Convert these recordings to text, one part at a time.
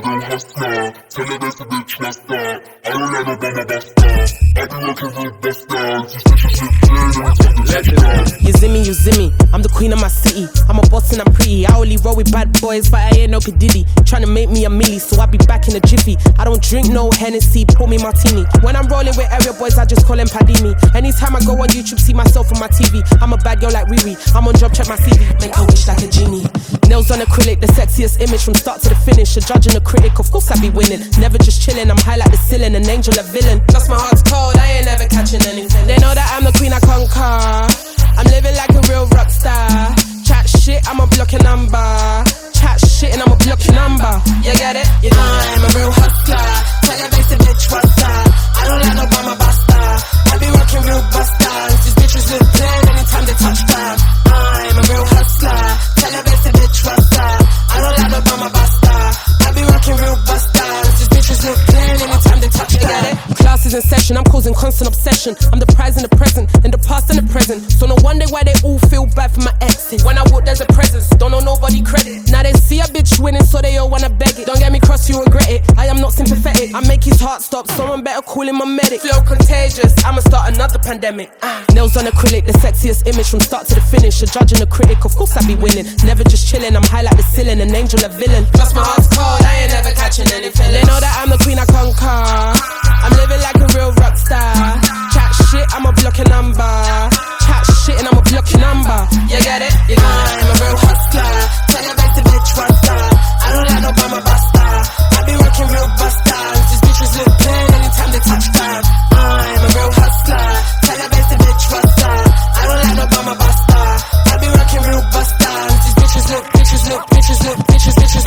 real hustler. Tell her that's a bitch buster. I don't let no bummer buster. I be working real buster. These bitches look good every time they touch down. You zimmy, I'm the queen of my city. I'm a boss and I'm pretty. I only roll with bad boys, but I ain't no P. Diddy. Tryna make me a milli, so I be back in a jiffy. I don't drink no Hennessy, pour me martini. When I'm rolling with area boys, I just call them Padini. Anytime I go on YouTube, see myself on my TV. I'm a bad girl like Riri. I'm on job, check my CV. Make her wish like a genie. Nails on acrylic, the sexiest image from start to the finish. A judge and a critic, of course I be winning. Never just chilling, I'm high like the ceiling, an angel, a villain. Plus my heart's cold, I ain't never catching anything. They know that I'm the queen, I conquer. I'm living like a real rock star. Chat shit, I'ma block your number. Chat shit and I'ma block your number. You get it? You know I'm a real hustler. Tell your basic bitch what's up. I don't like no bummer buster. I be rocking real busters. These bitches look plain anytime they touch down. I'm a real hustler. Tell your basic bitch what's up. I don't like no bummer buster. I be rocking real busters. These bitches look plain anytime they touch down. You get it? Class is in session, I'm causing constant obsession. I'm the prize in the present, in the past and the present. So no wonder why they all feel bad for my exes. When I walk there's a presence, don't owe nobody credit. Now they see a bitch winning, so they all wanna beg it. Don't get me cross, you regret it. I am not sympathetic. I make his heart stop, someone better call him a medic. Flow contagious, I'ma start another pandemic. Nails on acrylic, the sexiest image from start to the finish. A judge and a critic, of course I be winning. Never just chilling, I'm high like the ceiling, an angel, a villain. Plus my heart's cold, I ain't never catching any feelings. They know that I'm the queen, I conquer. I'm living like a real rock star. Chat shit, I'ma block your number. Chat shit and I'ma block your number. You get it? You know I'm a real hustler. Tell your basic bitch what's up. I don't like no bummer buster. I be working real busters. These bitches look plain anytime they touch down. I'm a real hustler. Tell your basic bitch what's up. I don't like no bummer buster. I be working real busters. These bitches look, bitches look, bitches look, bitches, bitches.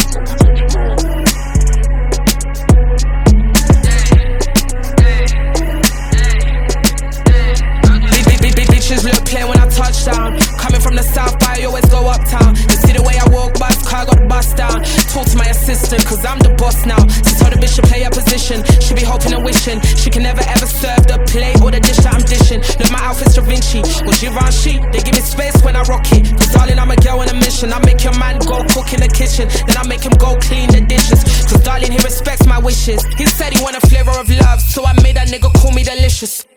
Bitches look clear when I touch down. Coming from the south, but I always go uptown. You see the way I walk, bus car got the bus down. Talk to my assistant, cause I'm the boss now. So tell the bitch to play her position. She be hoping and wishing she can never ever serve the plate or the dish that I'm dishing. Look, my outfit's Da Vinci or Givenchy. They give me space when I rock it. Cause darling, I'm a girl on a mission. I make your man go cook in the kitchen. Then I make him go clean the dishes. Cause darling, he respects my wishes. He said he want a flavor of love, so I made that nigga call me delicious.